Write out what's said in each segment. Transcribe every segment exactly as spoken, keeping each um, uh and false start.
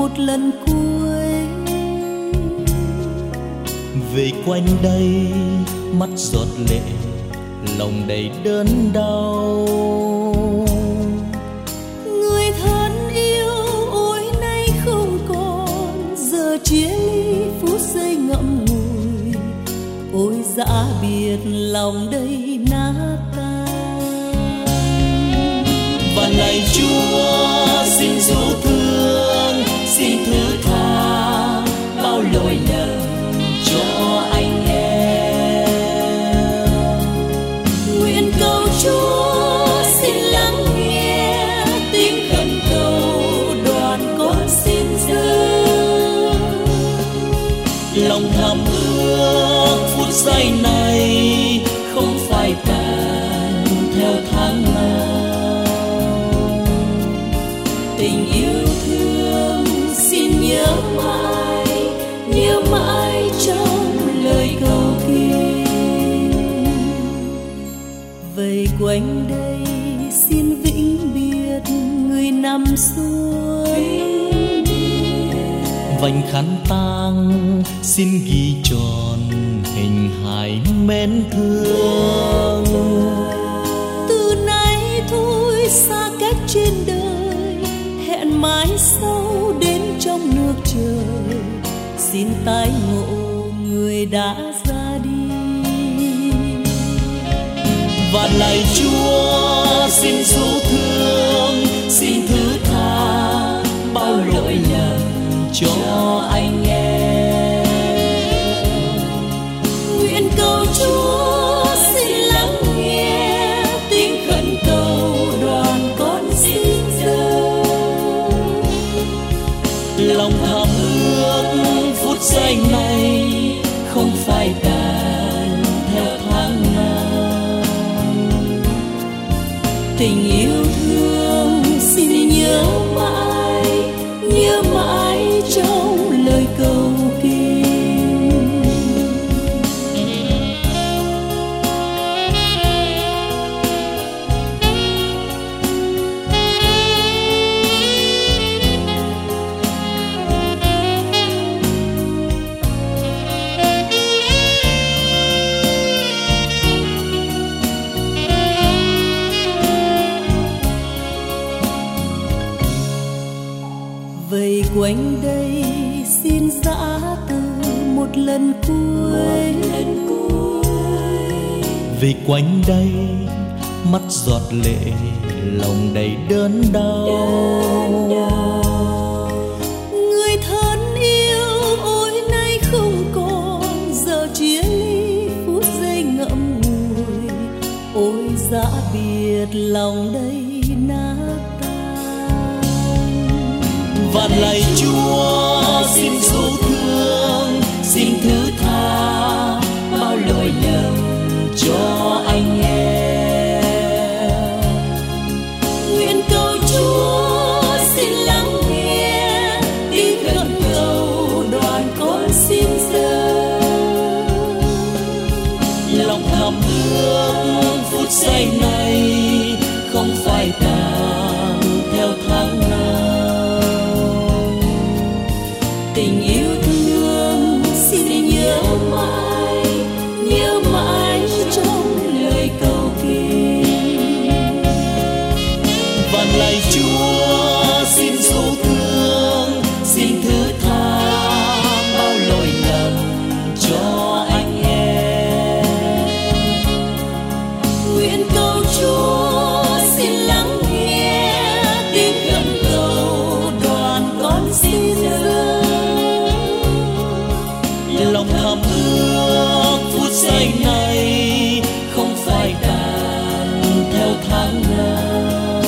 một lần cuối. Về quanh đây mắt giọt lệ, lòng đầy đớn đau. Người thân yêu ôi nay không còn, giờ chia ly phút giây ngậm ngùi. Ôi dã biệt lòng đây nát tan. Và lạy Chúa xin dấu thương, xin thứ tha bao lỗi lầm cho anh em. Nguyện cầu Chúa xin lắng nghe tiếng khẩn cầu đoàn con xin dâng. Lòng thầm ước phút giây này không phải tàn theo tháng nào. Tình yêu thương xin nhớ mãi, nhớ mãi trong lời cầu kinh. Vây quanh đây xin vĩnh biệt người nằm xuống. Vành khăn tang xin ghi tròn hình hài mến thương. Từ nay thôi xa cách trên đời, hẹn mãi sau đến trong nước trời. Xin tái ngộ người đã ra đi. Và lạy Chúa xin dấu thương, xin thứ tha bao lỗi lầm cho anh em. Nguyện cầu Chúa xin lắng nghe tiếng khẩn cầu đoàn con xin dâng. Lòng thầm ước phút giây này không phải tàn theo tháng nào. Tình yêu thương xin nhớ mãi, nhớ mãi trong lời cầu kinh. Vây quanh đây xin giã từ một lần cuối. Vì quanh đây mắt giọt lệ, lòng đầy đớn đau. Người thân yêu ôi nay không còn, giờ chia ly phút giây ngậm ngùi. Ôi dã biệt lòng đây nát tan. Và lạy Chúa xin dấu thương, xin thứ tha bao lỗi lầm cho anh em. Nguyện cầu Chúa xin lắng nghe tiếng khẩn cầu đoàn con xin dâng. Lòng thầm ước phút giây này không phải tàn theo tháng nào. Tình yêu thương xin nhớ mãi, nhớ mãi trong lời cầu kinh. Và lạy Chúa xin dấu thương, xin thứ tha bao lỗi lầm cho anh em. Nguyện cầu Chúa xin lắng nghe tiếng khẩn cầu đoàn con xin dâng. Lòng thầm ước phút giây này không phải tàn theo tháng nào.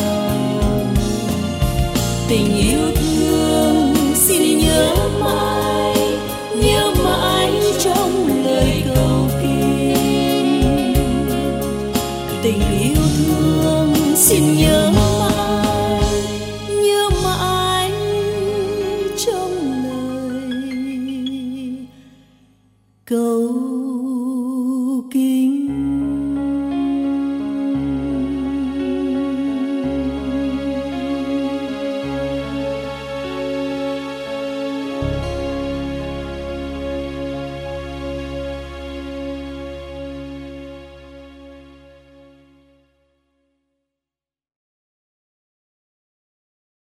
Tình yêu thương xin nhớ mãi, nhớ mãi trong lời cầu kinh. Tình yêu thương xin nhớ